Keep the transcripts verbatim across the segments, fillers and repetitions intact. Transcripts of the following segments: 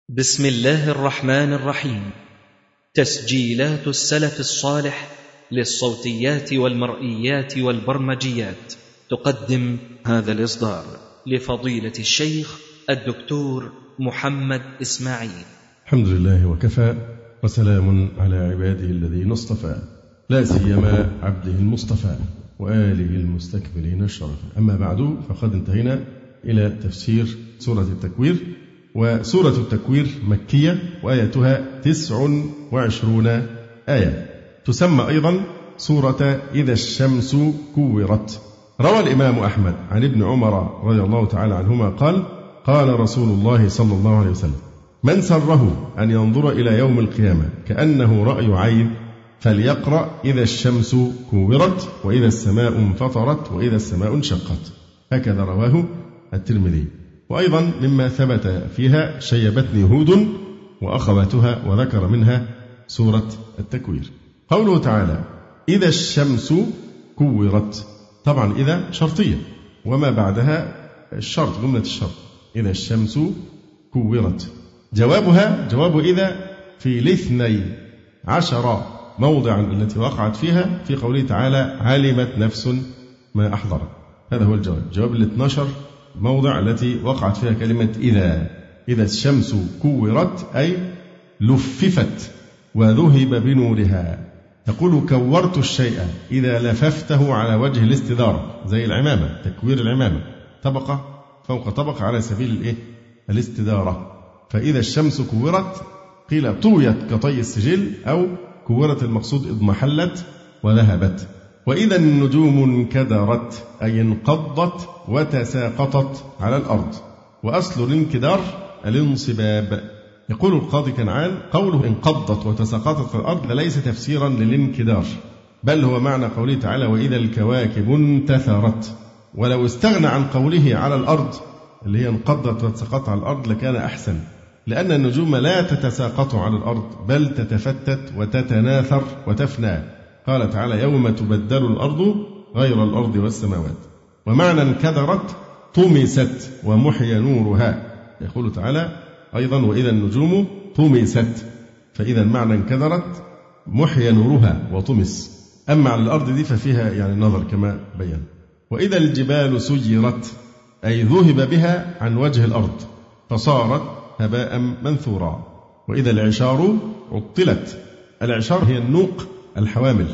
بسم الله الرحمن الرحيم. تسجيلات السلف الصالح للصوتيات والمرئيات والبرمجيات تقدم هذا الإصدار لفضيلة الشيخ الدكتور محمد إسماعيل. الحمد لله وكفى، وسلام على عباده الذين اصطفى، لا سيما عبده المصطفى وآله المستكبرين الشرفا. أما بعد، فقد انتهينا إلى تفسير سورة التكوير. وسورة التكوير مكية، وآياتها تسع وعشرون آية. تسمى أيضا سورة إذا الشمس كورت. روى الإمام أحمد عن ابن عمر رضي الله تعالى عنهما قال: قال رسول الله صلى الله عليه وسلم: من سره أن ينظر إلى يوم القيامة كأنه رأي عين فليقرأ إذا الشمس كورت وإذا السماء انفطرت وإذا السماء انشقت. هكذا رواه الترمذي. وأيضا مما ثبت فيها: شيبتني هود وأخواتها، وذكر منها سورة التكوير. قوله تعالى: إذا الشمس كورت. طبعا إذا شرطية، وما بعدها الشرط، جملة الشرط: إذا الشمس كورت. جوابها جواب إذا في الاثني عشر موضعا التي وقعت فيها في قوله تعالى: علمت نفس ما أحضرت. هذا هو الجواب، جواب الاثني عشر موضع التي وقعت فيها كلمة إذا. إذا الشمس كورت أي لففت وذهب بنورها. يقول: كورت الشيء إذا لففته على وجه الاستدارة، زي العمامة، تكوير العمامة، طبقة فوق طبقة على سبيل الإيه؟ الاستدارة. فإذا الشمس كورت قيل طويت كطي السجل، أو كورت المقصود اضمحلت وذهبت. وإذا النجوم انكدرت أي انقضت وتساقطت على الأرض. وأصل الانكدار الانصباب. يقول القاضي كنعان: قوله انقضت وتساقطت على الأرض ليس تفسيرا للانكدار، بل هو معنى قوله تعالى: وإذا الكواكب انتثرت. ولو استغنى عن قوله على الأرض اللي هي انقضت وتساقطت على الأرض لكان أحسن، لأن النجوم لا تتساقط على الأرض بل تتفتت وتتناثر وتفنى. قال تعالى: يوم تبدل الأرض غير الأرض والسماوات. ومعنى انكدرت طمست ومحي نورها. يقول تعالى أيضا: وإذا النجوم طمست. فإذا معنى انكدرت محي نورها وطمس. أما على الأرض دي ففيها يعني نظر كما بيان. وإذا الجبال سيرت أي ذهب بها عن وجه الأرض فصارت هباء منثورا. وإذا العشار عطلت. العشار هي النوق الحوامل،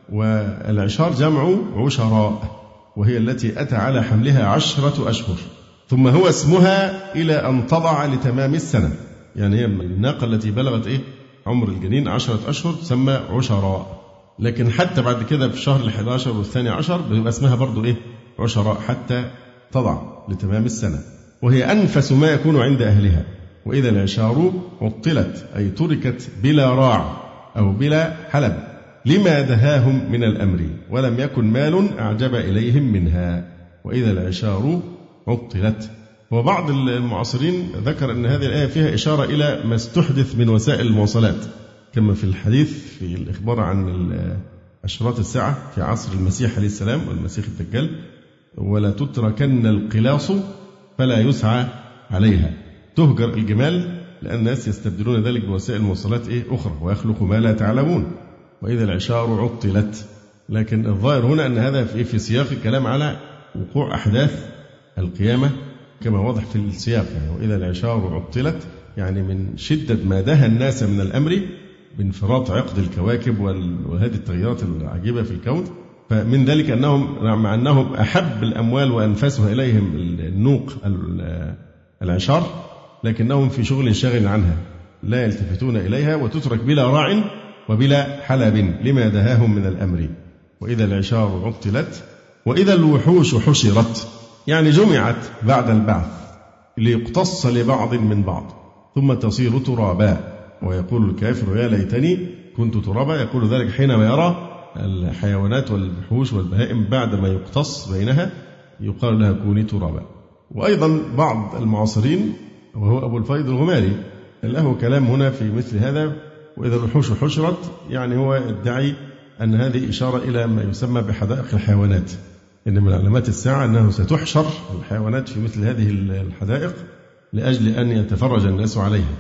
والعشار جمع عشراء، وهي التي أتى على حملها عشرة أشهر، ثم هو اسمها إلى أن تضع لتمام السنة. يعني هي الناقة التي بلغت إيه؟ عمر الجنين عشرة أشهر تسمى عشراء. لكن حتى بعد كده في شهر الحادي عشر والثاني عشر بيبقى اسمها برضو إيه؟ عشراء، حتى تضع لتمام السنة، وهي أنفس ما يكون عند أهلها. وإذا العشار عطلت أي تركت بلا راع أو بلا حلب لما دهاهم من الأمر ولم يكن مال أعجب إليهم منها. وإذا العشار عطلت. وبعض المعاصرين ذكر أن هذه الآية فيها إشارة إلى ما استحدث من وسائل المواصلات، كما في الحديث في الإخبار عن أشراط الساعة في عصر المسيح عليه السلام والمسيح الدجال: ولا تتركن القلاص فلا يسعى عليها. تهجر الجمال لأن الناس يستبدلون ذلك بوسائل المواصلات إيه أخرى، ويخلق ما لا تعلمون. وإذا العشار عطلت. لكن الظاهر هنا أن هذا في في سياق الكلام على وقوع أحداث القيامة كما واضح في السياق. يعني وإذا العشار عطلت يعني من شدة ما دهى الناس من الأمر بانفراط عقد الكواكب وهذه التغيرات العجيبة في الكون. فمن ذلك أنهم مع أنهم أحب الأموال وأنفسها إليهم النوق العشار، لكنهم في شغل شاغل عنها لا يلتفتون إليها، وتترك بلا راع وبلا حلب لما دهاهم من الأمر. وإذا العشار عطلت. وإذا الوحوش حشرت يعني جمعت بعد البعث ليقتص لبعض من بعض ثم تصير ترابا. ويقول الكافر: يا ليتني كنت ترابا. يقول ذلك حينما يرى الحيوانات والوحوش والبهائم بعد ما يقتص بينها يقال لها كوني ترابا. وأيضا بعض المعاصرين وهو أبو الفيض الغماري له كلام هنا في مثل هذا: وإذا الوحوش حشرت يعني هو يدعي أن هذه إشارة إلى ما يسمى بحدائق الحيوانات، إن من علامات الساعة أنه ستحشر الحيوانات في مثل هذه الحدائق لأجل أن يتفرج الناس عليها.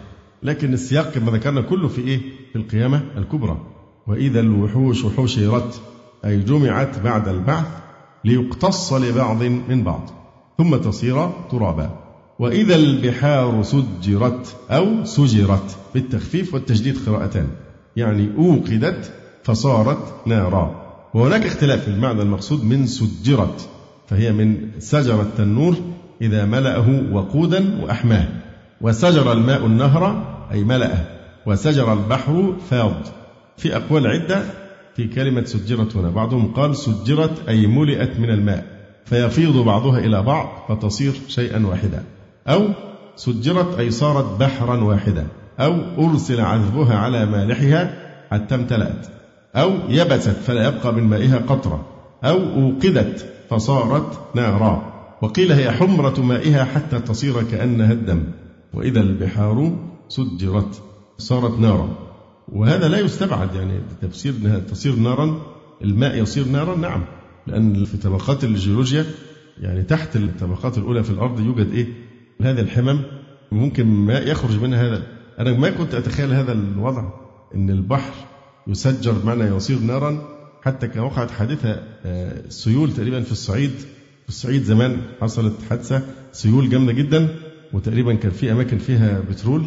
لكن السياق كما ذكرنا كله في إيه؟ في القيامة الكبرى. وإذا الوحوش حشرت أي جمعت بعد البعث ليقتص لبعض من بعض ثم تصير ترابا. وإذا البحار سجرت أو سجرت بالتخفيف والتشديد قراءتان، يعني أوقدت فصارت نارا. وهناك اختلاف في المعنى المقصود من سجرت، فهي من سجر التنور إذا ملأه وقودا وأحماه، وسجر الماء النهر أي ملأه، وسجر البحر فاض. في أقوال عدة في كلمة سجرت هنا، بعضهم قال سجرت أي ملئت من الماء فيفيض بعضها إلى بعض فتصير شيئا واحدا، أو سجرت أي صارت بحرا واحدا، أو أرسل عذبها على مالحها حتى امتلأت، أو يبست فلا يبقى من مائها قطرة، أو أوقدت فصارت نارا. وقيل هي حمرة مائها حتى تصير كأنها الدم. وإذا البحار سجرت صارت نارا. وهذا لا يستبعد، يعني تفسير أنها تصير نارا، الماء يصير نارا، نعم، لأن في طبقات الجيولوجيا يعني تحت الطبقات الأولى في الأرض يوجد إيه؟ هذه الحمم ممكن ماء يخرج منها. هذا أنا ما كنت أتخيل هذا الوضع، أن البحر يسجر بمعنى يصير نارا. حتى كان وقعت حادثة سيول تقريبا في الصعيد، في الصعيد زمان حصلت حادثة سيول جامدة جدا، وتقريبا كان في أماكن فيها بترول،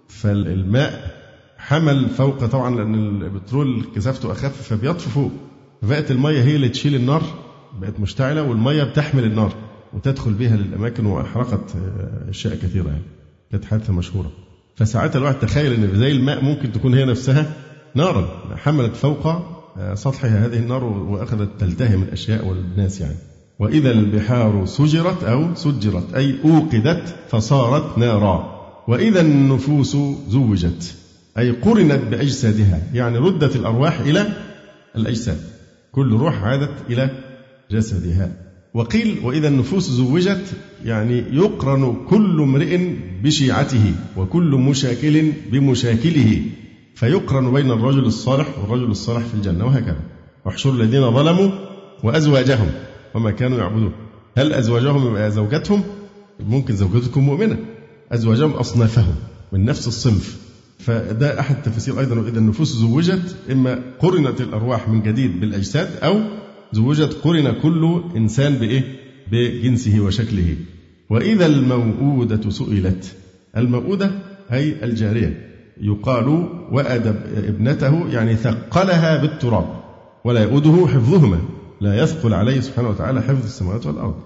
فالماء حمل فوق طبعا لأن البترول كثافته أخف فبيطفو فوق، فبقت المية هي اللي تشيل النار، بقت مشتعلة والمية بتحمل النار وتدخل بها للأماكن وأحرقت أشياء كثيرة. يعني كانت حادثة مشهورة. فساعتها الواحد تخيل أن زي الماء ممكن تكون هي نفسها نارا حملت فوق سطحها هذه النار وأخذت تلتهم الأشياء والناس. يعني وإذا البحار سجرت أو سجرت أي أوقدت فصارت نارا. وإذا النفوس زوجت أي قرنت بأجسادها، يعني ردت الأرواح إلى الأجساد، كل روح عادت إلى جسدها. وقيل وإذا النفوس زوجت يعني يقرن كل امرئ بشيعته وكل مشاكل بمشاكله، فيقرن بين الرجل الصالح والرجل الصالح في الجنة، وهكذا. واحشر الذين ظلموا وأزواجهم وما كانوا يعبدون. هل أزواجهم يبقى زوجتهم؟ ممكن زوجتكم مؤمنة، أزواجهم أصنافهم من نفس الصنف. فده أحد تفسير أيضا. وإذا النفوس زوجت إما قرنت الأرواح من جديد بالأجساد، أو زوجت قرن كل إنسان بإيه؟ بجنسه وشكله. وإذا الموءودة سئلت، الموءودة هي الجارية، يقال وأدب ابنته يعني ثقلها بالتراب، ولا يؤوده حفظهما، لا يثقل عليه سبحانه وتعالى حفظ السماوات والأرض.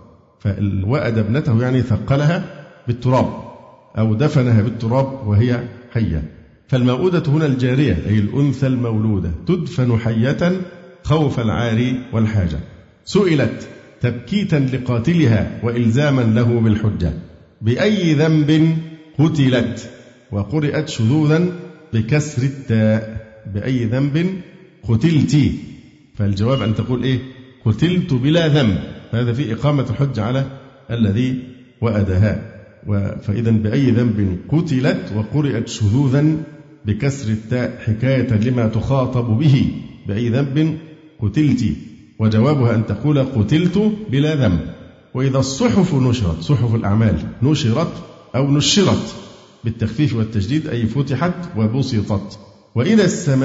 فالوأد ابنته يعني ثقلها بالتراب أو دفنها بالتراب وهي حية. فالموءودة هنا الجارية أي الأنثى المولودة، تدفن حية خوف العار والحاجة. سئلت تبكيتا لقاتلها وإلزاما له بالحجة. بأي ذنب قتلت، وقرئت شذوذا بكسر التاء، بأي ذنب قتلتي، فالجواب أن تقول إيه؟ قتلت بلا ذنب، فهذا في إقامة الحج على الذي وأدها. فإذا بأي ذنب قتلت وقرئت شذوذا بكسر التاء حكاية لما تخاطب به، بأي ذنب قتلتي، وجوابها أن تقول قتلت بلا ذنب. وإذا الصحف نشرت، صحف الأعمال نشرت أو نشرت بالتخفيف والتجديد أي فتحت وبسطت. وإذا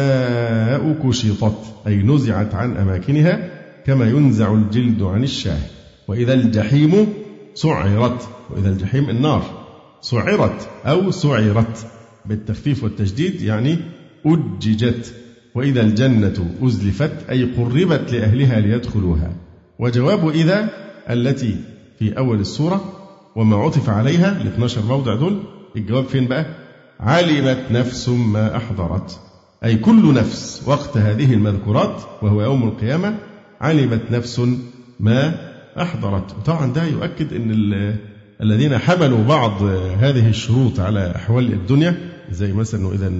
السماء كشطت أي نزعت عن أماكنها كما ينزع الجلد عن الشاه. وإذا الجحيم سعرت، وإذا الجحيم النار سعرت أو سعرت بالتخفيف والتجديد يعني أججت. وإذا الجنة أزلفت أي قربت لأهلها ليدخلوها. وجواب إذا التي في أول السورة وما عطف عليها ال اثناشر موضع دول، الجواب فين بقى؟ علمت نفس ما أحضرت، أي كل نفس وقت هذه المذكورات وهو يوم القيامة علمت نفس ما أحضرت. طبعا ده يؤكد أن الذين حملوا بعض هذه الشروط على أحوال الدنيا، زي مثلا إذا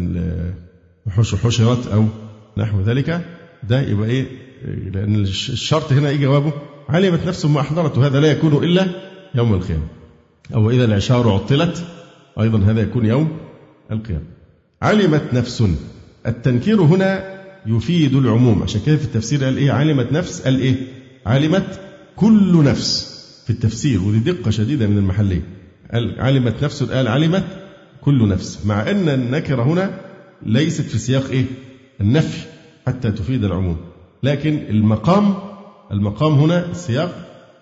الوحوش حشرت أو نحو ذلك، ده يبقى إيه؟ لأن الشرط هنا إيه جوابه؟ علمت نفس ما أحضرت، وهذا لا يكون إلا يوم القيامة. أو إذا العشار عطلت أيضا هذا يكون يوم القيامة. علمت نفس، التنكير هنا يفيد العموم، عشان كده في التفسير قال إيه؟ علمت نفس، قال إيه؟ علمت كل نفس في التفسير، ودي دقة شديدة من المحلية. قال علمت نفس، قال علمت كل نفس، مع أن النكرة هنا ليست في سياق إيه؟ النفي حتى تفيد العموم، لكن المقام المقام هنا السياق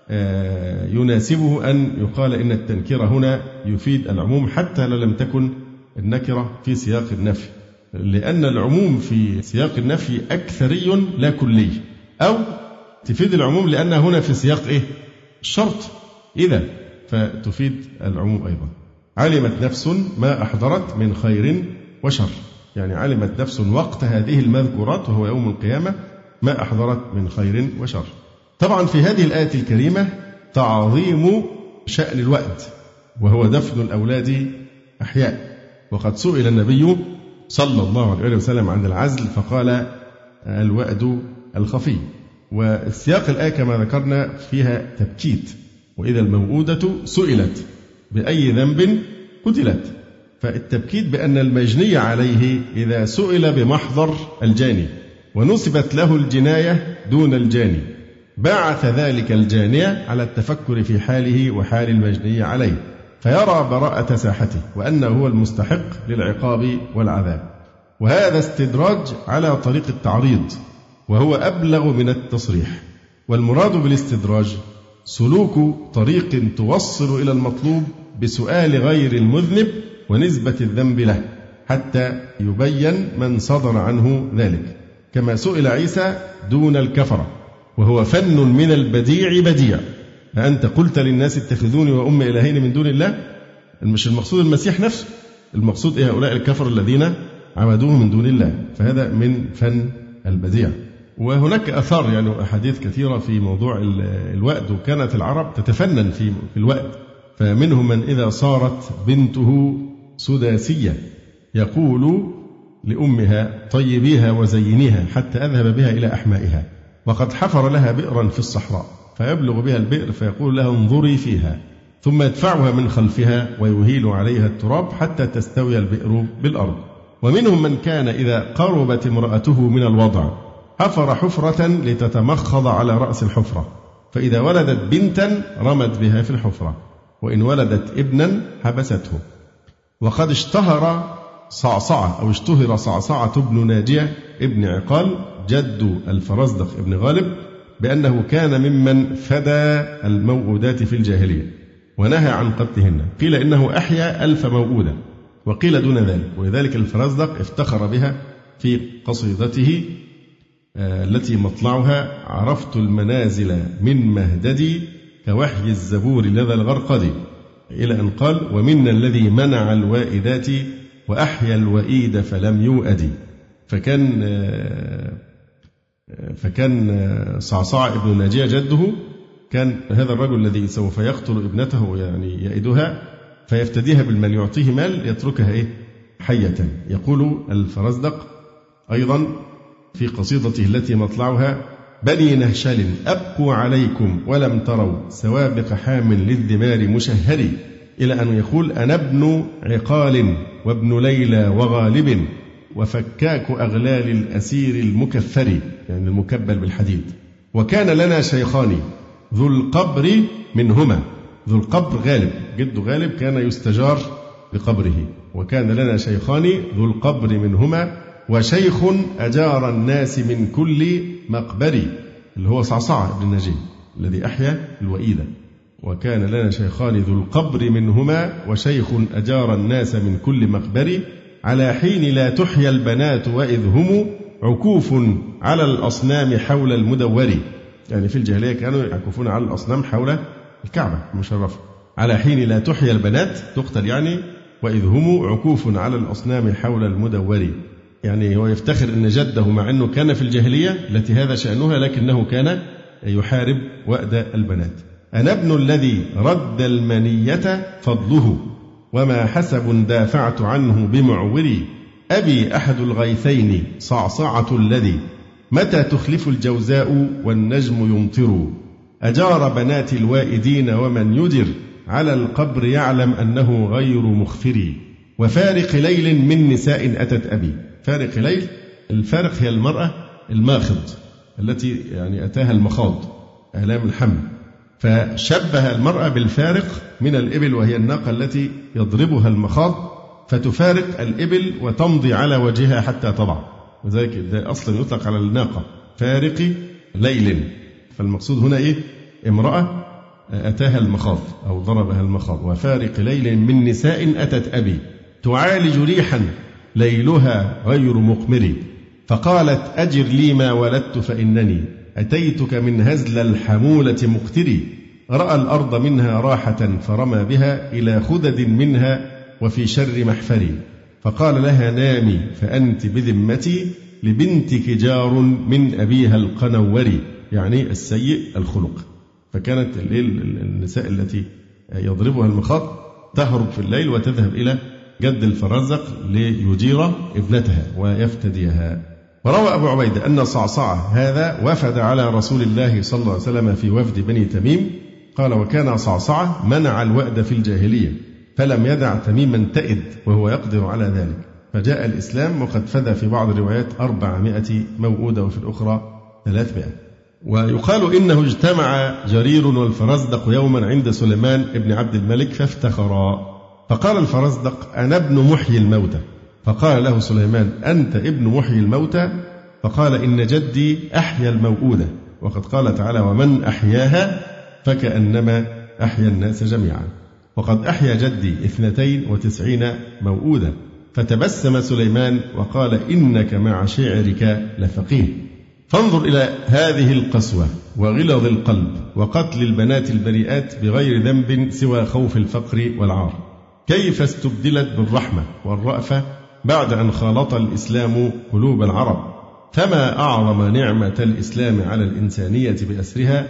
يناسبه أن يقال إن التنكير هنا يفيد العموم حتى لو لم تكن النكرة في سياق النفي، لأن العموم في سياق النفي أكثري لا كلي، أو تفيد العموم لأنها هنا في سياق إيه؟ الشرط، إذا فتفيد العموم أيضا. علمت نفس ما أحضرت من خير وشر، يعني علمت نفس وقت هذه المذكورات وهو يوم القيامة ما أحضرت من خير وشر. طبعا في هذه الآية الكريمة تعظيم شأن الوأد، وهو دفن الأولاد أحياء، وقد سئل النبي صلى الله عليه وسلم عن العزل فقال الوأد الخفي. والسياق الآية كما ذكرنا فيها تبكيت، وإذا الموءودة سئلت بأي ذنب قتلت، فالتبكيت بأن المجني عليه إذا سئل بمحضر الجاني ونسبت له الجناية دون الجاني باعث ذلك الجانية على التفكر في حاله وحال المجني عليه، فيرى براءة ساحته وأنه هو المستحق للعقاب والعذاب. وهذا استدراج على طريق التعريض، وهو أبلغ من التصريح. والمراد بالاستدراج سلوك طريق توصل إلى المطلوب بسؤال غير المذنب ونسبة الذنب له حتى يبين من صدر عنه ذلك، كما سئل عيسى دون الكفرة، وهو فن من البديع بديع. أنت قلت للناس اتخذوني وأمي إلهين من دون الله؟ مش المقصود المسيح نفسه، المقصود إيه؟ هؤلاء الكفر الذين عبدوه من دون الله، فهذا من فن البديع. وهناك أثار يعني أحاديث كثيرة في موضوع الوأد، وكانت العرب تتفنن في الوأد، فمنهم من إذا صارت بنته سداسية يقول لأمها طيبيها وزينيها حتى أذهب بها إلى أحمائها، وقد حفر لها بئرا في الصحراء فيبلغ بها البئر فيقول لها انظري فيها، ثم يدفعها من خلفها ويهيل عليها التراب حتى تستوي البئر بالأرض. ومنهم من كان إذا قربت امرأته من الوضع حفر حفرة لتتمخض على رأس الحفرة، فإذا ولدت بنتا رمت بها في الحفرة، وإن ولدت ابنا حبسته. وقد اشتهر صعصعة أو اشتهر صعصعة بن ناجية ابن عقال جد الفرزدق ابن غالب بأنه كان ممن فدى الموؤودات في الجاهلية ونهى عن قتلهن، قيل إنه أحيا ألف موؤودة وقيل دون ذلك، ولذلك الفرزدق افتخر بها في قصيدته التي مطلعها عرفت المنازل من مهددي كوحي الزبور لدى الغرقد، إلى أن قال ومنا الذي منع الوائدات وأحيا الوئيد فلم يؤد. فكان فكان صعصع ابن ناجية جده كان هذا الرجل الذي سوف يقتل ابنته يعني يئدها فيفتديها بالمال، يعطيه مال يتركها إيه حية. يقول الفرزدق أيضا في قصيدته التي مطلعها بني نهشل أبقوا عليكم ولم تروا سوابق حام للذمار مشهري، إلى أن يقول أنا ابن عقال وابن ليلى وغالب وفكاك أغلال الأسير المكفر، يعني المكبل بالحديد. وكان لنا شيخان ذو القبر منهما، ذو القبر غالب جد غالب كان يستجار بقبره، وكان لنا شيخان ذو القبر منهما وشيخ أجار الناس من كل مقبر، اللي هو صعصع بن نجيب الذي أحيا الوئيدة. وكان لنا شيخان ذو القبر منهما وشيخ أجار الناس من كل مقبر على حين لا تحيا البنات وإذ هم عكوف على الأصنام حول المدور، يعني في الجاهلية كانوا يعكفون على الأصنام حول الكعبة المشرفة. على حين لا تحيا البنات تقتل يعني، وإذ هم عكوف على الأصنام حول المدور، يعني هو يفتخر أن جده مع أنه كان في الجاهلية التي هذا شأنها لكنه كان يحارب وأد البنات. أنا ابن الذي رد المنية فضله وما حسب دافعت عنه بمعوري، أبي أحد الغيثين صعصعة الذي متى تخلف الجوزاء والنجم يمطر، أجار بنات الوائدين ومن يدر على القبر يعلم أنه غير مخفر، وفارق ليل من نساء أتت أبي. فارق ليل، الفارق هي المرأة الماخض التي يعني أتاها المخاض آلام الحمل، فشبه المرأة بالفارق من الإبل وهي الناقة التي يضربها المخاض فتفارق الإبل وتمضي على وجهها حتى تضع، وذلك ده أصلا يطلق على الناقة فارق ليل. فالمقصود هنا إيه؟ امرأة أتاها المخاض أو ضربها المخاض. وفارق ليل من نساء أتت أبي تعالج ريحا ليلها غير مقمر، فقالت أجر لي ما ولدت فإنني أتيتك من هزل الحمولة مقتري. رأى الأرض منها راحة فرمى بها إلى خدد منها وفي شر محفري، فقال لها نامي فأنت بذمتي لبنتك جار من أبيها القنوري، يعني السيء الخلق. فكانت النساء التي يضربها المخاض تهرب في الليل وتذهب إلى جد الفرزدق ليجير ابنتها ويفتديها. وروى أبو عبيدة أن صعصعة هذا وفد على رسول الله صلى الله عليه وسلم في وفد بني تميم، قال وكان صعصعة منع الوأد في الجاهلية فلم يدع تميما تئد وهو يقدر على ذلك، فجاء الإسلام وقد فدى في بعض الروايات أربعمائة موؤودة وفي الأخرى ثلاثمائة. ويقال إنه اجتمع جرير والفرزدق يوما عند سليمان ابن عبد الملك فافتخرا، فقال الفرزدق أنا ابن محيي الموتى، فقال له سليمان أنت ابن محيي الموتى؟ فقال إن جدي أحيا الموؤودة، وقد قال تعالى ومن أحياها فكأنما أحيا الناس جميعا، وقد أحيا جدي اثنتين وتسعين موؤودة. فتبسم سليمان وقال إنك مع شعرك لفقيه. فانظر إلى هذه القسوة وغلظ القلب وقتل البنات البريئات بغير ذنب سوى خوف الفقر والعار، كيف استبدلت بالرحمة والرأفة بعد أن خالط الإسلام قلوب العرب. فما أعظم نعمة الإسلام على الإنسانية بأسرها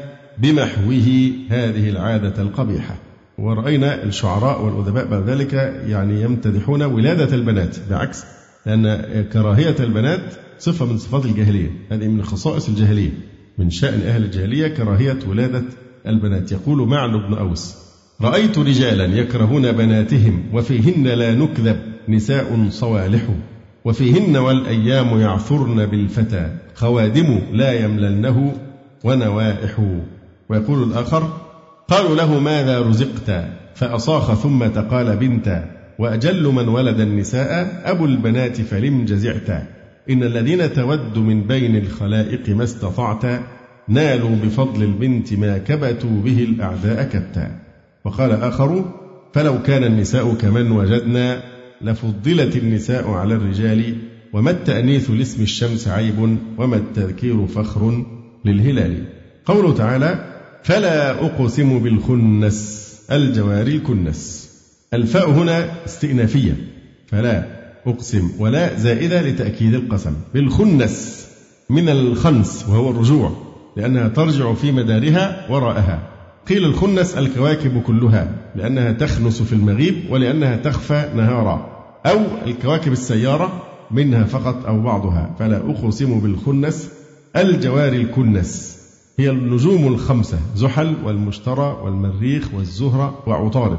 بمحوه هذه العادة القبيحة. ورأينا الشعراء والأدباء بعد ذلك يعني يمتدحون ولادة البنات، بعكس لأن كراهية البنات صفة من صفات الجاهلية، هذه من خصائص الجاهلية، من شأن أهل الجاهلية كراهية ولادة البنات. يقول معن بن أوس رأيت رجالا يكرهون بناتهم وفيهن لا نكذب نساء صوالح، وفيهن والأيام يعثرن بالفتى خوادم لا يمللنه ونوائح. ويقول الآخر قالوا له ماذا رزقت فأصاخ ثم تقال بنتا، وأجل من ولد النساء أبو البنات فلم جزعت، إن الذين تود من بين الخلائق ما استطعت نالوا بفضل البنت ما كبتوا به الأعداء كتا. وقال آخر فلو كان النساء كمن وجدنا لفضلت النساء على الرجال، وما التأنيث لاسم الشمس عيب وما التذكير فخر للهلال. قوله تعالى فلا أقسم بالخنس الجوار الكنس، الفاء هنا استئنافية، فلا أقسم ولا زائدة لتأكيد القسم. بالخنس من الخنس وهو الرجوع، لأنها ترجع في مدارها وراءها. قيل الخنس الكواكب كلها لأنها تخنس في المغيب ولأنها تخفى نهارا، أو الكواكب السيارة منها فقط أو بعضها. فلا أقسم بالخنس الجوار الكنس هي النجوم الخمسة زحل والمشتري والمريخ والزهرة وعطارد.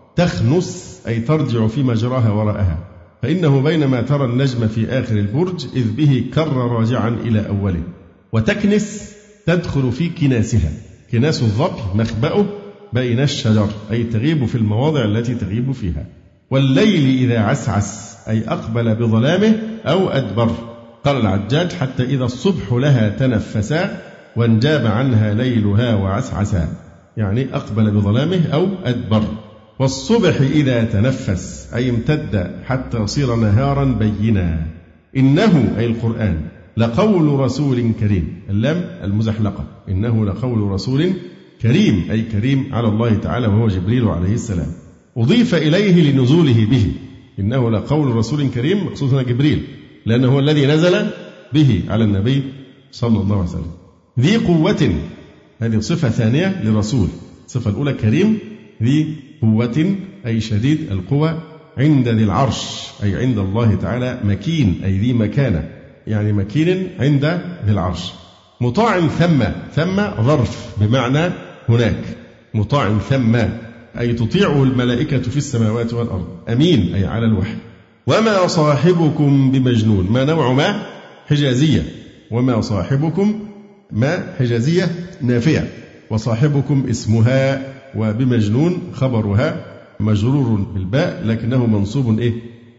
تخنس أي ترجع في مجراها وراءها، فإنه بينما ترى النجم في آخر البرج إذ به كر راجعا إلى أوله. وتكنس تدخل في كناسها، كناس الظبي مخبأه بين الشجر أي تغيب في المواضع التي تغيب فيها. والليل إذا عسعس أي أقبل بظلامه أو أدبر. قال العجاج حتى إذا الصبح لها تنفسا وانجاب عنها ليلها وعسعسا، يعني أقبل بظلامه أو أدبر. والصبح إذا تنفس أي امتد حتى صير نهارا بينا. إنه أي القرآن لقول رسول كريم، اللام المزحلقة، إنه لقول رسول كريم أي كريم على الله تعالى وهو جبريل عليه السلام، أضيف إليه لنزوله به. إنه لقول رسول كريم مقصود هنا جبريل لأنه هو الذي نزل به على النبي صلى الله عليه وسلم. ذي قوة هذه صفة ثانية لرسول. الصفة الأولى كريم، ذي قوة أي شديد القوة، عند ذي العرش أي عند الله تعالى، مكين أي ذي مكانة يعني مكين عند ذي العرش. مطاع ثم، ثم ظرف بمعنى هناك، مطاع ثم أي تطيعه الملائكة في السماوات والأرض. أمين أي على الوحي. وما صاحبكم بمجنون، ما نوع ما حجازية، وما صاحبكم ما حجازية نافية، وصاحبكم اسمها، وبمجنون خبرها مجرور بالباء لكنه منصوب إيه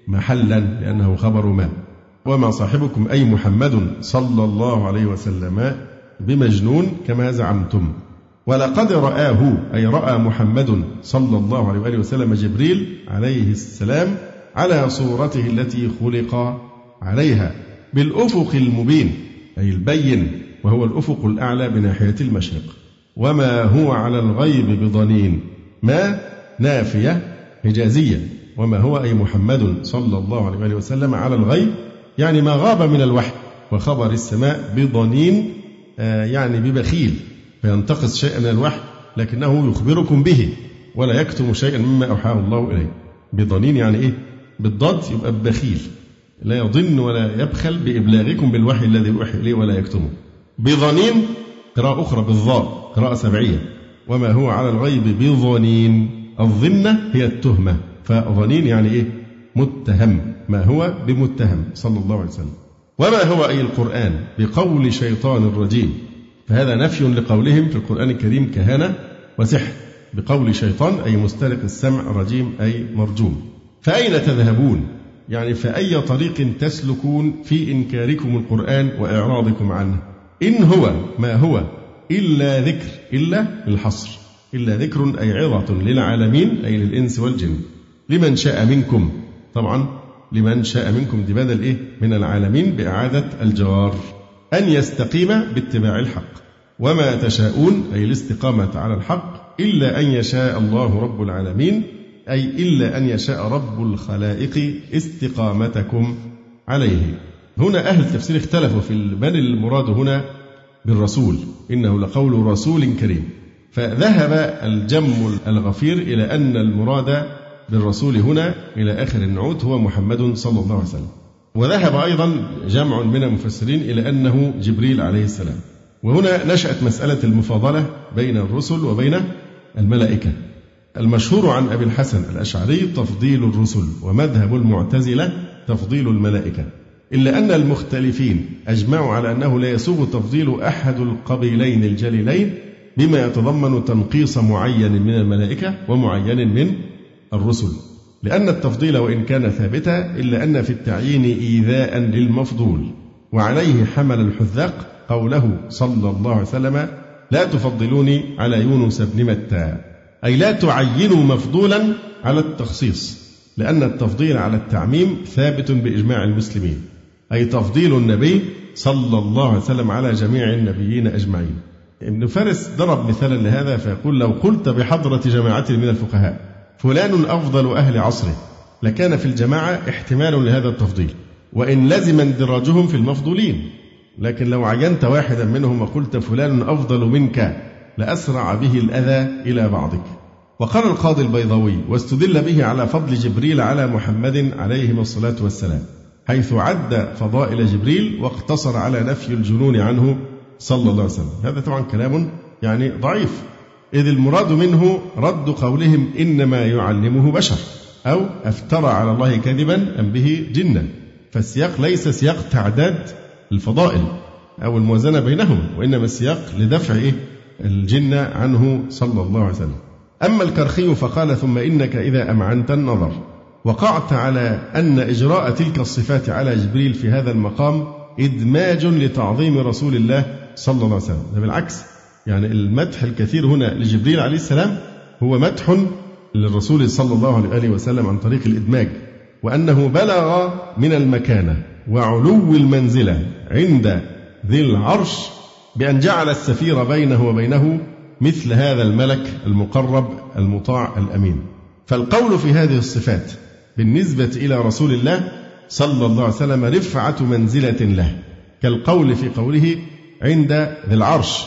محلا لأنه خبر ما. وما صاحبكم أي محمد صلى الله عليه وسلم بمجنون كما زعمتم. ولقد رآه أي رأى محمد صلى الله عليه وآله وسلم جبريل عليه السلام على صورته التي خلق عليها بالأفق المبين أي البين، وهو الأفق الأعلى بناحية المشرق. وما هو على الغيب بضنين، ما نافية حجازية، وما هو أي محمد صلى الله عليه وآله وسلم على الغيب يعني ما غاب من الوحي وخبر السماء بضنين آه يعني ببخيل، فينتقص شيئا من الوحي لكنه يخبركم به ولا يكتم شيئا مما أوحاه الله إليه. بضنين يعني إيه؟ بالضد يبقى بخيل، لا يضن ولا يبخل بإبلاغكم بالوحي الذي يوحي إليه ولا يكتمه. بضنين قراءة أخرى بالضاء قراءة سبعية. وما هو على الغيب بضنين، الظنة هي التهمة، فضنين يعني إيه؟ متهم، ما هو بمتهم صلى الله عليه وسلم. وما هو أي القرآن بقول شيطان رجيم، فهذا نفي لقولهم في القرآن الكريم كهانة وسحر. بقول شيطان أي مسترق السمع، رجيم أي مرجوم. فأين تذهبون، يعني فأي طريق تسلكون في إنكاركم القرآن وإعراضكم عنه. إن هو ما هو إلا ذكر، إلا الحصر، إلا ذكر أي عظة للعالمين أي للإنس والجن. لمن شاء منكم، طبعا لمن شاء منكم دي بدل إيه من العالمين بإعادة الجوار، أن يستقيم باتباع الحق. وما تشاءون أي الاستقامة على الحق إلا أن يشاء الله رب العالمين، أي إلا أن يشاء رب الخلائق استقامتكم عليه. هنا أهل التفسير اختلفوا في من المراد هنا بالرسول، إنه لقول رسول كريم. فذهب الجم الغفير إلى أن المراد بالرسول هنا إلى آخر النعوت هو محمد صلى الله عليه وسلم. وذهب أيضا جمع من المفسرين إلى أنه جبريل عليه السلام. وهنا نشأت مسألة المفاضلة بين الرسل وبين الملائكة. المشهور عن أبي الحسن الأشعري تفضيل الرسل، ومذهب المعتزلة تفضيل الملائكة، إلا أن المختلفين أجمعوا على أنه لا يسوغ تفضيل أحد القبيلين الجليلين بما يتضمن تنقيص معين من الملائكة ومعين من الرسل، لأن التفضيل وإن كان ثابتا إلا أن في التعيين إيذاء للمفضول. وعليه حمل الحذاق قوله صلى الله عليه وسلم لا تفضلوني على يونس بن متى، أي لا تعينوا مفضولا على التخصيص، لأن التفضيل على التعميم ثابت بإجماع المسلمين، أي تفضيل النبي صلى الله عليه وسلم على جميع النبيين أجمعين. ابن فارس ضرب مثالا لهذا فيقول لو قلت بحضرة جماعة من الفقهاء فلان أفضل أهل عصره لكان في الجماعة احتمال لهذا التفضيل وإن لزم اندراجهم في المفضولين، لكن لو عينت واحدا منهم وقلت فلان أفضل منك لأسرع به الأذى إلى بعضك. وقال القاضي البيضاوي واستدل به على فضل جبريل على محمد عليه الصلاة والسلام، حيث عد فضائل جبريل واقتصر على نفي الجنون عنه صلى الله عليه وسلم. هذا طبعا كلام يعني ضعيف، إذ المراد منه رد قولهم إنما يعلمه بشر أو افترى على الله كذبا أم به جنة، فالسياق ليس سياق تعداد الفضائل أو الموازنة بينهم، وإنما السياق لدفع إيه؟ الجنة عنه صلى الله عليه وسلم. أما الكرخي فقال ثم إنك إذا أمعنت النظر وقعت على أن إجراء تلك الصفات على جبريل في هذا المقام إدماج لتعظيم رسول الله صلى الله عليه وسلم. بالعكس، يعني المدح الكثير هنا لجبريل عليه السلام هو مدح للرسول صلى الله عليه وسلم عن طريق الإدماج، وأنه بلغ من المكانة وعلو المنزلة عند ذي العرش بأن جعل السفير بينه وبينه مثل هذا الملك المقرب المطاع الأمين. فالقول في هذه الصفات بالنسبة إلى رسول الله صلى الله عليه وسلم رفعة منزلة له، كالقول في قوله عند ذي العرش،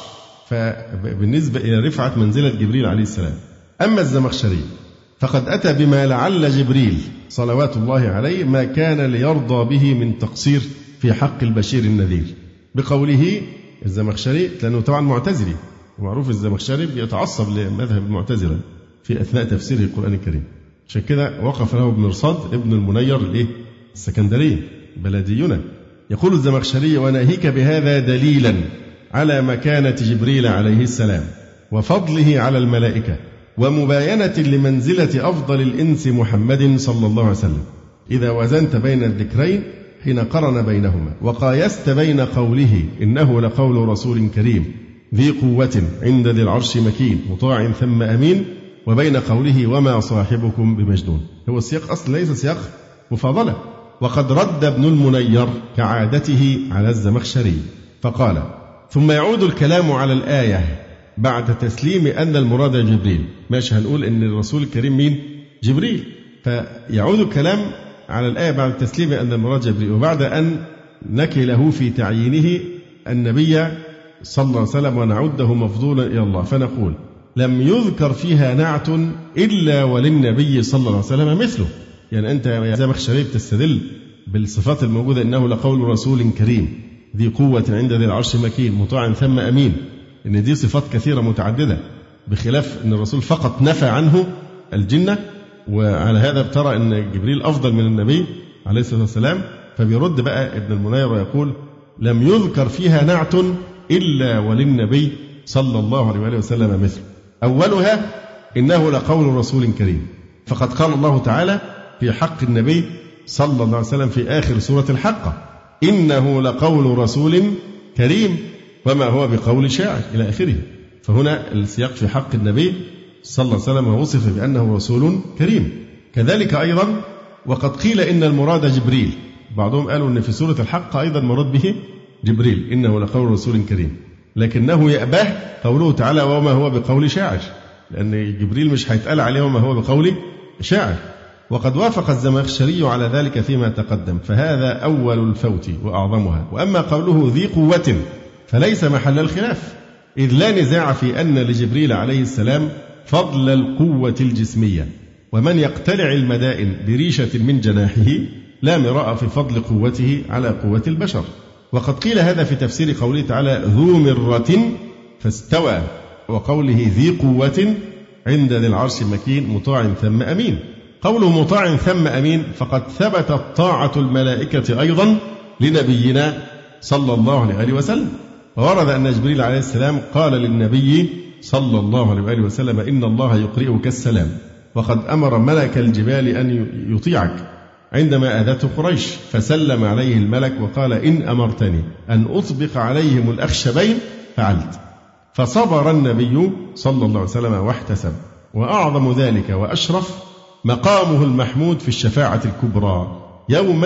فبالنسبة إلى رفعة منزلة جبريل عليه السلام. أما الزمخشري فقد أتى بما لعل جبريل صلوات الله عليه ما كان ليرضى به من تقصير في حق البشير النذير، بقوله الزمخشري لأنه طبعا معتزلي، ومعروف الزمخشري بيتعصب لمذهب المعتزلة في أثناء تفسيره القرآن الكريم، عشان كده وقف له ابن رصاد ابن المنير الإيه السكندري بلدينا. يقول الزمخشري وناهيك بهذا دليلا على مكانة جبريل عليه السلام وفضله على الملائكة ومباينة لمنزلة أفضل الإنس محمد صلى الله عليه وسلم، إذا وزنت بين الذكرين حين قرن بينهما وقايست بين قوله إنه لقول رسول كريم ذي قوة عند ذي العرش مكين مطاع ثم أمين وبين قوله وما صاحبكم بمجنون. هو السياق أصلا ليس سياق مفاضلة. وقد رد ابن المنير كعادته على الزمخشري فقال ثم يعود الكلام على الآية بعد تسليم أن المراد جبريل. ماشي، هنقول أن الرسول الكريم مين؟ جبريل. فيعود الكلام على الآية بعد تسليم أن المراد جبريل وبعد أن نكله في تعيينه النبي صلى الله عليه وسلم ونعده مفضولا إلى الله فنقول لم يذكر فيها نعت إلا وللنبي صلى الله عليه وسلم مثله. يعني أنت يا زمخشري بتستدل بالصفات الموجودة إنه لقول رسول كريم ذي قوة عند ذي العرش مكين مطاع ثم أمين، إن دي صفات كثيرة متعددة، بخلاف أن الرسول فقط نفى عنه الجنة. وعلى هذا بترى أن جبريل أفضل من النبي عليه الصلاة والسلام. فبيرد بقى ابن المنير ويقول لم يذكر فيها نعت إلا وللنبي صلى الله عليه وسلم مثل. أولها إنه لقول رسول كريم، فقد قال الله تعالى في حق النبي صلى الله عليه وسلم في آخر سورة الحقة إنه لقول رسول كريم وما هو بقول شاعر إلى آخره. فهنا السياق في حق النبي صلى الله عليه وسلم وصف بأنه رسول كريم. كذلك أيضا وقد قيل إن المراد جبريل، بعضهم قالوا أن في سورة الحقة أيضا مراد به جبريل إنه لقول رسول كريم، لكنه يأباه قوله تعالى وما هو بقول شاعر، لأن جبريل مش هيتقال عليه وما هو بقول شاعر. وقد وافق الزمخشري على ذلك فيما تقدم، فهذا أول الفوت وأعظمها. وأما قوله ذي قوة فليس محل الخلاف، إذ لا نزاع في أن لجبريل عليه السلام فضل القوة الجسمية، ومن يقتلع المدائن بريشة من جناحه لا مراء في فضل قوته على قوة البشر. وقد قيل هذا في تفسير قوله تعالى ذو مرة فاستوى، وقوله ذي قوة عند ذي العرش مكين مطاع ثم أمين. قوله مطاع ثم أمين فقد ثبتت طاعة الملائكة أيضا لنبينا صلى الله عليه وسلم. وورد أن جبريل عليه السلام قال للنبي صلى الله عليه وسلم إن الله يقرئك السلام، وقد أمر ملك الجبال أن يطيعك عندما آذته قريش، فسلم عليه الملك وقال إن أمرتني أن أطبق عليهم الأخشبين فعلت. فصبر النبي صلى الله عليه وسلم واحتسب. وأعظم ذلك وأشرف مقامه المحمود في الشفاعة الكبرى يوم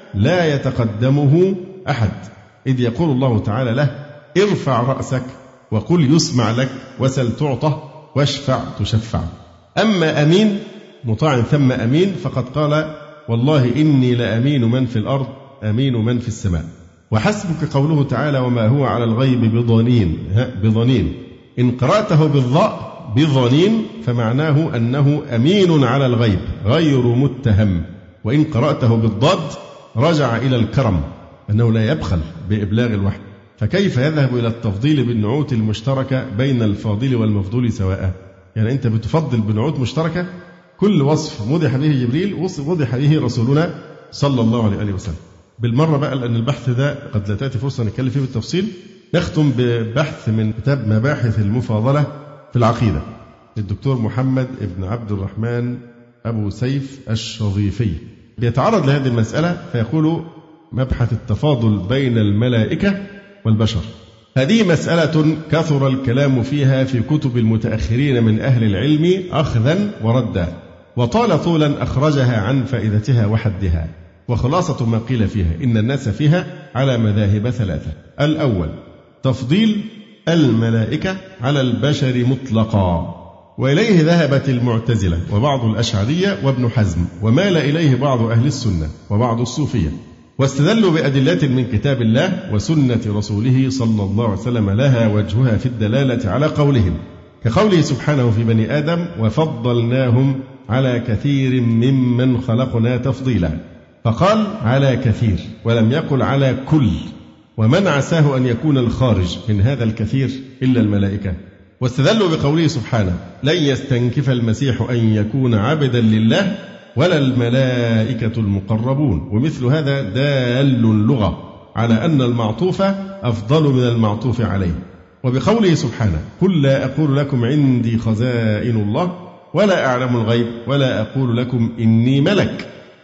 لا يتقدمه أحد، إذ يقول الله تعالى له ارفع رأسك وقل يسمع لك وسل تعطى واشفع تشفع. أما أمين مطاع ثم أمين فقد قال والله إني لأمين من في الأرض أمين من في السماء. وحسبك قوله تعالى وما هو على الغيب بضنين بضنين إن قرأته بالضاء بضنين فمعناه أنه أمين على الغيب غير متهم، وإن قرأته بالضاد رجع إلى الكرم أنه لا يبخل بإبلاغ الوحي. فكيف يذهب إلى التفضيل بالنعوت المشتركة بين الفاضل والمفضول سواء؟ يعني أنت بتفضل بنعوت مشتركة، كل وصف مدح به جبريل ومدح به رسولنا صلى الله عليه وسلم. بالمرة بقى لأن البحث ده قد لا تأتي فرصة نتكلم فيه بالتفصيل، نختم ببحث من كتاب مباحث المفاضلة في العقيدة للدكتور محمد ابن عبد الرحمن أبو سيف الشظيفي. بيتعرض لهذه المسألة فيقول مبحث التفاضل بين الملائكة والبشر. هذه مسألة كثر الكلام فيها في كتب المتأخرين من أهل العلم أخذا وردا، وطال طولا أخرجها عن فائدتها وحدها. وخلاصة ما قيل فيها إن الناس فيها على مذاهب ثلاثة. الأول تفضيل الملائكة على البشر مطلقا، وإليه ذهبت المعتزلة وبعض الأشعرية وابن حزم، ومال إليه بعض أهل السنة وبعض الصوفية، واستدلوا بأدلة من كتاب الله وسنة رسوله صلى الله عليه وسلم لها وجهها في الدلالة على قولهم، كقوله سبحانه في بني آدم وفضلناهم على كثير ممن خلقنا تفضيلا، فقال على كثير ولم يقل على كل، ومن عساه أن يكون الخارج من هذا الكثير إلا الملائكة. واستدلوا بقوله سبحانه لن يستنكف المسيح أن يكون عبدا لله ولا الملائكة المقربون، ومثل هذا دال اللغة على أن المعطوف أفضل من المعطوف عليه. وبقوله سبحانه قل لا أقول لكم عندي خزائن الله ولا أعلم الغيب ولا أقول لكم إني ملك،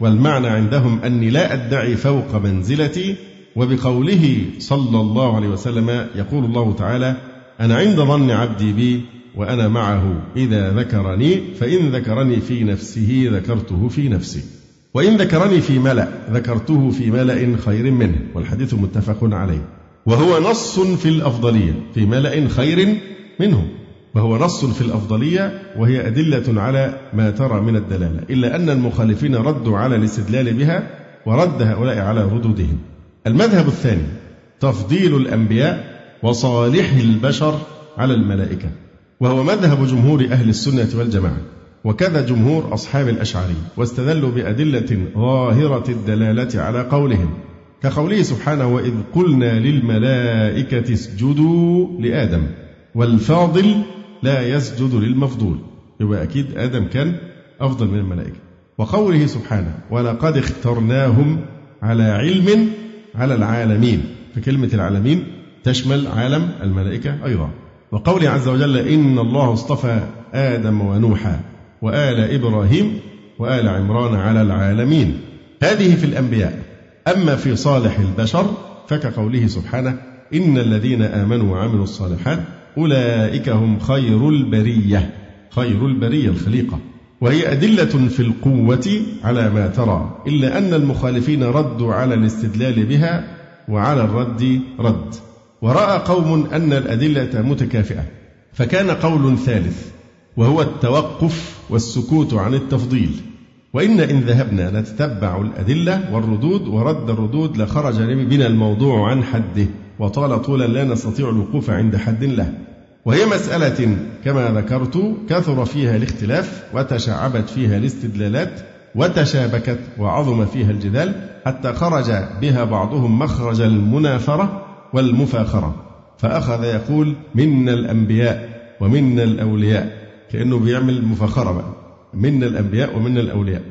والمعنى عندهم أني لا أدعي فوق منزلتي. وبقوله صلى الله عليه وسلم يقول الله تعالى: أنا عند ظن عبدي بي وأنا معه إذا ذكرني، فإن ذكرني في نفسه ذكرته في نفسي، وإن ذكرني في ملأ ذكرته في ملأ خير منه. والحديث متفق عليه، وهو نص في الأفضلية، في ملأ خير منه، وهو نص في الأفضلية، وهي أدلة على ما ترى من الدلالة، إلا أن المخالفين ردوا على الاستدلال بها ورد هؤلاء على ردودهم. المذهب الثاني تفضيل الأنبياء وصالح البشر على الملائكة، وهو مذهب جمهور أهل السنة والجماعة، وكذا جمهور أصحاب الأشعري، واستدلوا بأدلة ظاهرة الدلالة على قولهم، كقوله سبحانه: وإذ قلنا للملائكة اسجدوا لآدم والفاضل لا يسجد للمفضول. يبقى أكيد آدم كان أفضل من الملائكة. وقوله سبحانه: ولقد اخترناهم على علم على العالمين، فكلمة العالمين تشمل عالم الملائكة أيضا. وقوله عز وجل: إن الله اصطفى آدم ونوحا وآل إبراهيم وآل عمران على العالمين. هذه في الأنبياء. أما في صالح البشر فكقوله سبحانه: إن الذين آمنوا وعملوا الصالحات أولئك هم خير البرية. خير البرية الخليقة، وهي أدلة في القوة على ما ترى، إلا أن المخالفين ردوا على الاستدلال بها وعلى الرد رد. ورأى قوم أن الأدلة متكافئة، فكان قول ثالث، وهو التوقف والسكوت عن التفضيل. وإن إن ذهبنا نتتبع الأدلة والردود ورد الردود لخرج بنا الموضوع عن حده، وطال طولا لا نستطيع الوقوف عند حد له. وهي مسألة كما ذكرت كثر فيها الاختلاف وتشعبت فيها الاستدلالات وتشابكت وعظم فيها الجدال، حتى خرج بها بعضهم مخرج المنافرة والمفاخرة، فأخذ يقول: منا الأنبياء ومنا الأولياء، كأنه بيعمل مفاخرة بقى، منا الأنبياء ومنا الأولياء.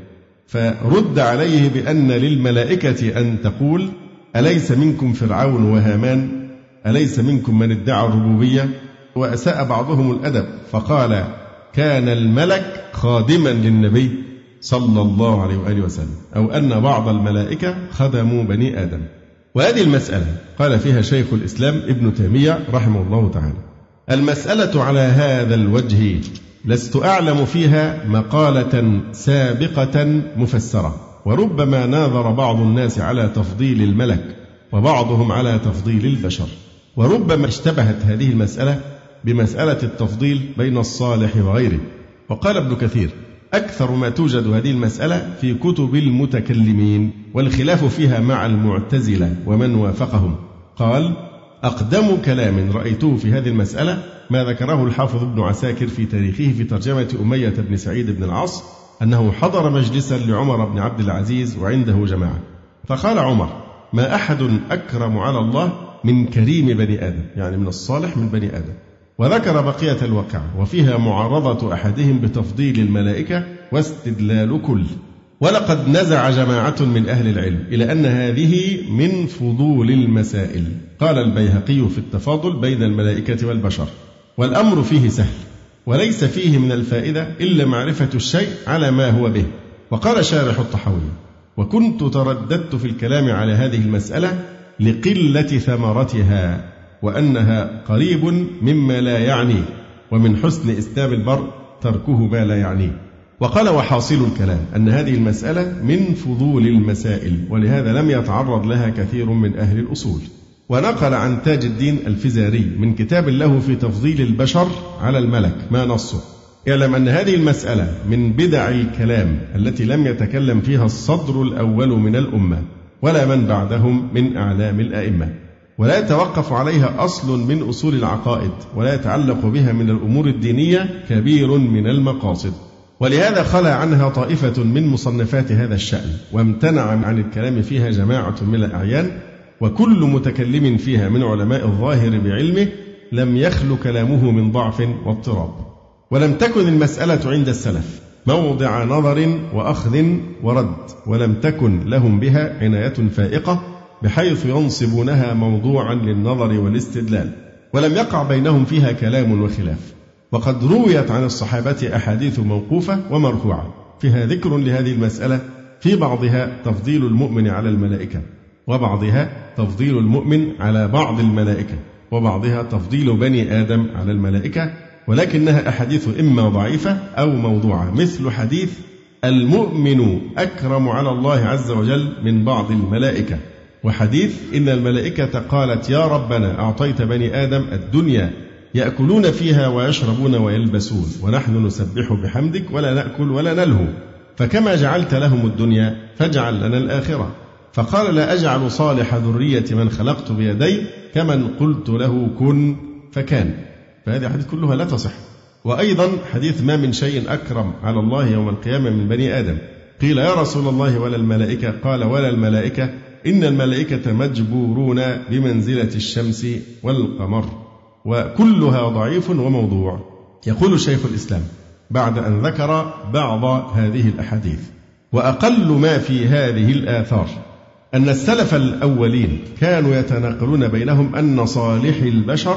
فرد عليه بأن للملائكة أن تقول: أليس منكم فرعون وهامان؟ أليس منكم من ادعى الربوبية؟ وأساء بعضهم الأدب فقال: كان الملك خادما للنبي صلى الله عليه وآله وسلم، أو أن بعض الملائكة خدموا بني آدم. وهذه المسألة قال فيها شيخ الإسلام ابن تيمية رحمه الله تعالى: المسألة على هذا الوجه لست أعلم فيها مقالة سابقة مفسرة، وربما ناظر بعض الناس على تفضيل الملك وبعضهم على تفضيل البشر، وربما اشتبهت هذه المسألة بمسألة التفضيل بين الصالح وغيره. وقال ابن كثير: أكثر ما توجد هذه المسألة في كتب المتكلمين، والخلاف فيها مع المعتزلة ومن وافقهم. قال: أقدم كلام رأيته في هذه المسألة ما ذكره الحافظ ابن عساكر في تاريخه في ترجمة أمية بن سعيد بن العاص، أنه حضر مجلسا لعمر بن عبد العزيز وعنده جماعة، فقال عمر: ما أحد أكرم على الله من كريم بني آدم، يعني من الصالح من بني آدم. وذكر بقية الواقعة، وفيها معارضة أحدهم بتفضيل الملائكة واستدلال كل. ولقد نزع جماعة من أهل العلم إلى أن هذه من فضول المسائل. قال البيهقي في التفاضل بين الملائكة والبشر: والأمر فيه سهل، وليس فيه من الفائدة إلا معرفة الشيء على ما هو به. وقال شارح الطحاوي: وكنت ترددت في الكلام على هذه المسألة لقلة ثمرتها، وأنها قريب مما لا يعني، ومن حسن إسلام المرء تركه ما لا يعنيه. وقال: وحاصل الكلام أن هذه المسألة من فضول المسائل، ولهذا لم يتعرض لها كثير من أهل الأصول. ونقل عن تاج الدين الفزاري من كتاب له في تفضيل البشر على الملك ما نصه: اعلم أن هذه المسألة من بدع الكلام التي لم يتكلم فيها الصدر الأول من الأمة ولا من بعدهم من أعلام الأئمة، ولا يتوقف عليها أصل من أصول العقائد، ولا يتعلق بها من الأمور الدينية كبير من المقاصد. ولهذا خلى عنها طائفة من مصنفات هذا الشأن، وامتنع عن الكلام فيها جماعة من الأعيان، وكل متكلم فيها من علماء الظاهر بعلمه لم يخل كلامه من ضعف واضطراب. ولم تكن المسألة عند السلف موضع نظر وأخذ ورد، ولم تكن لهم بها عناية فائقة بحيث ينصبونها موضوعا للنظر والاستدلال، ولم يقع بينهم فيها كلام وخلاف. وقد رويت عن الصحابة أحاديث موقوفة ومرفوعة فيها ذكر لهذه المسألة في بعضها تفضيل المؤمن على الملائكة، وبعضها تفضيل المؤمن على بعض الملائكة، وبعضها تفضيل بني آدم على الملائكة، ولكنها أحاديث إما ضعيفة أو موضوعة، مثل حديث المؤمن أكرم على الله عز وجل من بعض الملائكة، وحديث إن الملائكة قالت يا ربنا أعطيت بني آدم الدنيا يأكلون فيها ويشربون ويلبسون ونحن نسبح بحمدك ولا نأكل ولا نلهو، فكما جعلت لهم الدنيا فاجعل لنا الآخرة. فقال لا أجعل صالح ذرية من خلقت بيدي كمن قلت له كن فكان. فهذه حديث كلها لا تصح. وأيضا حديث ما من شيء أكرم على الله يوم القيامة من بني آدم، قيل يا رسول الله ولا الملائكة؟ قال ولا الملائكة، إن الملائكة مجبورون بمنزلة الشمس والقمر، وكلها ضعيف وموضوع. يقول شيخ الإسلام بعد أن ذكر بعض هذه الأحاديث: وأقل ما في هذه الآثار أن السلف الأولين كانوا يتناقلون بينهم أن صالح البشر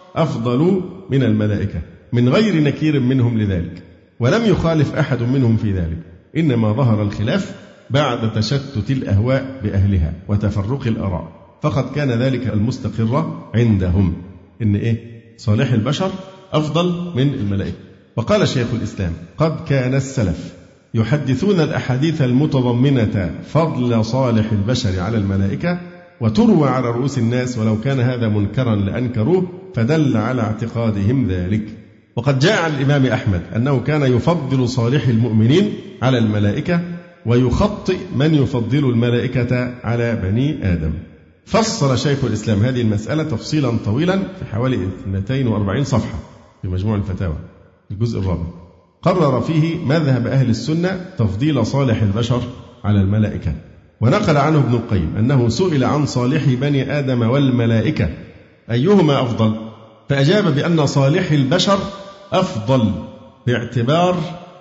أفضل من الملائكة من غير نكير منهم لذلك، ولم يخالف أحد منهم في ذلك، إنما ظهر الخلاف بعد تشتت الأهواء بأهلها وتفرق الآراء، فقد كان ذلك المستقر عندهم إن إيه صالح البشر أفضل من الملائكة. وقال شيخ الإسلام قد كان السلف يحدثون الأحاديث المتضمنة فضل صالح البشر على الملائكة وتروى على رؤوس الناس، ولو كان هذا منكرا لأنكروه، فدل على اعتقادهم ذلك. وقد جاء عن الإمام أحمد أنه كان يفضل صالح المؤمنين على الملائكة ويخطئ من يفضل الملائكة على بني آدم. فصل شيخ الإسلام هذه المسألة تفصيلا طويلا في حوالي اثنتين وأربعين صفحة في مجموع الفتاوى الجزء الرابع، قرر فيه مذهب أهل السنة تفضيل صالح البشر على الملائكة. ونقل عنه ابن القيم أنه سئل عن صالح بني آدم والملائكة أيهما أفضل، فأجاب بأن صالح البشر أفضل باعتبار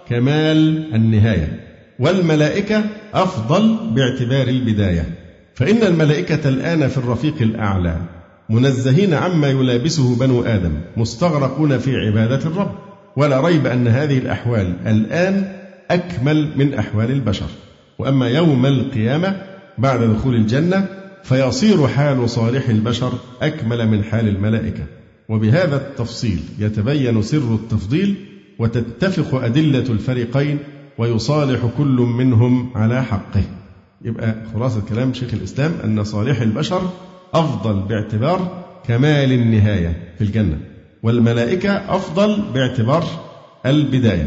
كمال النهاية، والملائكة أفضل باعتبار البداية، فإن الملائكة الآن في الرفيق الأعلى منزهين عما يلابسه بنو آدم، مستغرقون في عبادة الرب، ولا ريب أن هذه الأحوال الآن أكمل من أحوال البشر. وأما يوم القيامة بعد دخول الجنة فيصير حال صالح البشر أكمل من حال الملائكة. وبهذا التفصيل يتبين سر التفضيل وتتفق أدلة الفريقين ويصالح كل منهم على حقه. يبقى خلاصة كلام شيخ الإسلام أن صالح البشر أفضل باعتبار كمال النهاية في الجنة، والملائكة أفضل باعتبار البداية.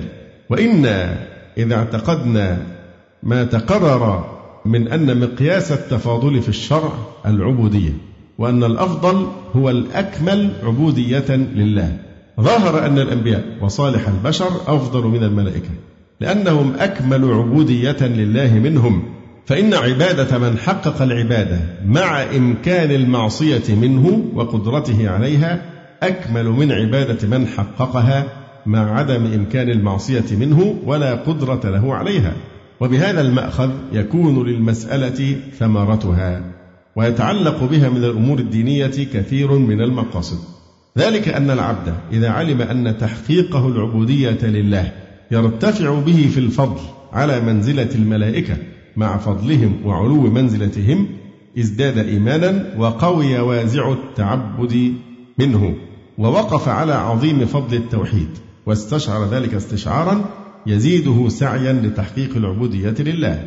وإنا إذا اعتقدنا ما تقرر من أن مقياس التفاضل في الشرع العبودية، وأن الأفضل هو الأكمل عبودية لله، ظهر أن الأنبياء وصالح البشر أفضل من الملائكة لأنهم أكمل عبودية لله منهم، فإن عبادة من حقق العبادة مع إمكان المعصية منه وقدرته عليها أكمل من عبادة من حققها مع عدم إمكان المعصية منه ولا قدرة له عليها. وبهذا المأخذ يكون للمسألة ثمرتها، ويتعلق بها من الأمور الدينية كثير من المقاصد، ذلك أن العبد إذا علم أن تحقيقه العبودية لله يرتفع به في الفضل على منزلة الملائكة مع فضلهم وعلو منزلتهم، ازداد إيمانا وقوي وازع التعبد منه، ووقف على عظيم فضل التوحيد، واستشعر ذلك استشعارا يزيده سعيا لتحقيق العبودية لله.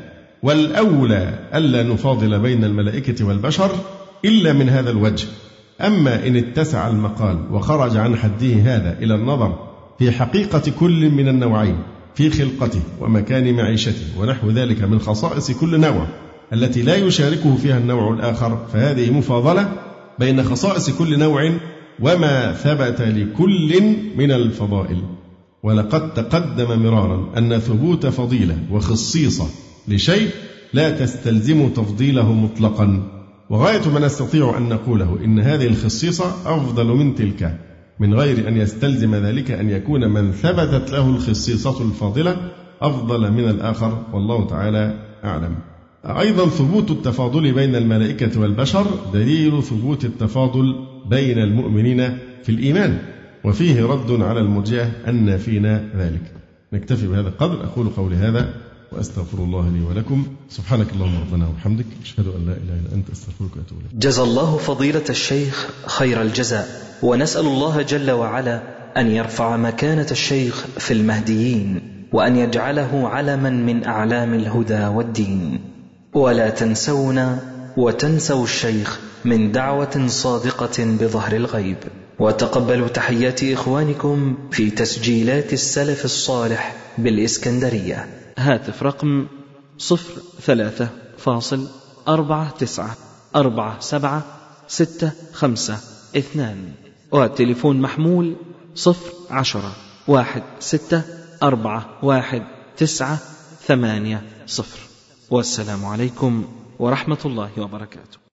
والأولى ألا نفاضل بين الملائكة والبشر إلا من هذا الوجه. أما إن اتسع المقال وخرج عن حده هذا إلى النظر في حقيقة كل من النوعين في خلقته ومكان معيشته ونحو ذلك من خصائص كل نوع التي لا يشاركه فيها النوع الآخر، فهذه مفاضلة بين خصائص كل نوع وما ثبت لكل من الفضائل. ولقد تقدم مرارا أن ثبوت فضيلة وخصيصة لشيء لا تستلزم تفضيله مطلقا، وغاية ما نستطيع أن نقوله إن هذه الخصيصة أفضل من تلك، من غير أن يستلزم ذلك أن يكون من ثبتت له الخصيصة الفاضلة أفضل من الآخر، والله تعالى أعلم. أيضا ثبوت التفاضل بين الملائكة والبشر دليل ثبوت التفاضل بين المؤمنين في الإيمان، وفيه رد على المرجئة أن فينا ذلك. نكتفي بهذا القدر، أقول قولي هذا وأستغفر الله لي ولكم. سبحانك اللهم ربنا وبحمدك، أشهد أن لا إله إلا أنت، أستغفرك وأتوب إليك. جزا الله فضيلة الشيخ خير الجزاء، ونسأل الله جل وعلا أن يرفع مكانة الشيخ في المهديين، وأن يجعله علما من أعلام الهدى والدين. ولا تنسونا وتنسوا الشيخ من دعوة صادقة بظهر الغيب. وتقبلوا تحيات إخوانكم في تسجيلات السلف الصالح بالإسكندرية. هاتف رقم صفر ثلاثة فاصل أربعة تسعة أربعة سبعة ستة خمسة اثنان، والتليفون محمول صفر عشرة واحد ستة أربعة واحد تسعة ثمانية صفر. والسلام عليكم ورحمة الله وبركاته.